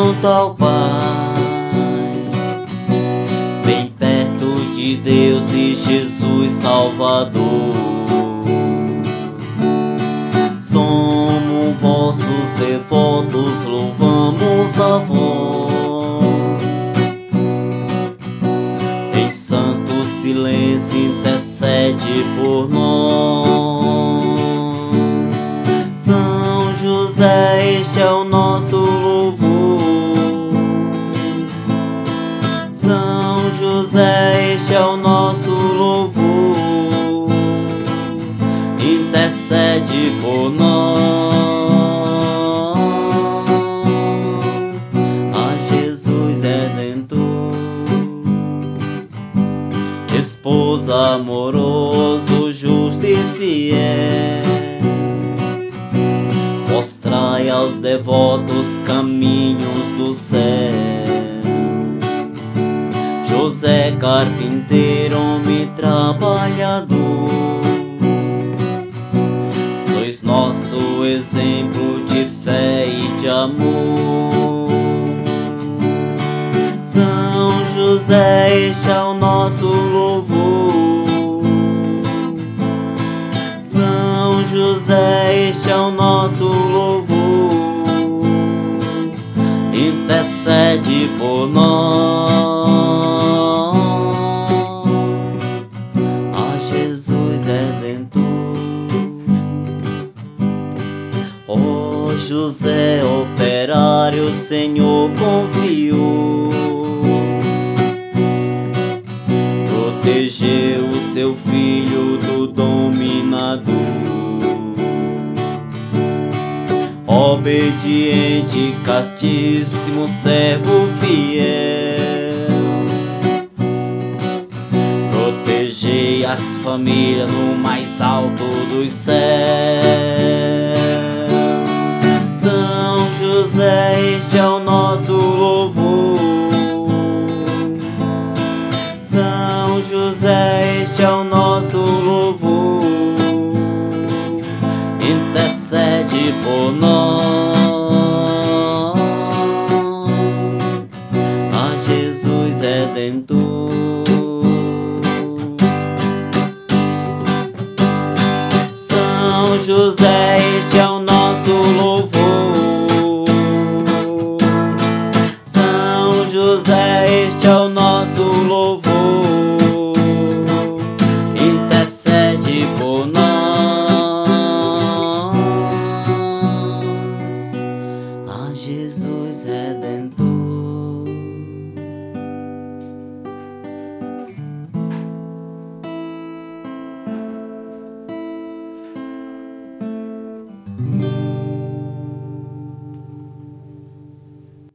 junto ao Pai, bem perto de Deus e Jesus Salvador. Somos vossos devotos, louvamos a vós. Em santo silêncio intercede por nós. São José, este é o nosso louvor. São José, este é o nosso louvor. Intercede por nós. A Jesus Redentor, esposo amoroso, justo e fiel, mostrai aos devotos caminhos do céu. José carpinteiro, homem trabalhador, sois nosso exemplo de fé e de amor. São José, este é o nosso louvor. São José, este é o nosso louvor. Intercede por nós. A Jesus Redentor. Ó José operário, o Senhor confiou, protegeu o seu filho do dominador. Obediente, castíssimo, servo fiel, protegei as famílias no mais alto dos céus. São José, este é o nosso louvor. São José, este é o nosso louvor. Intercede por nós. A Jesus Redentor. São José, este é o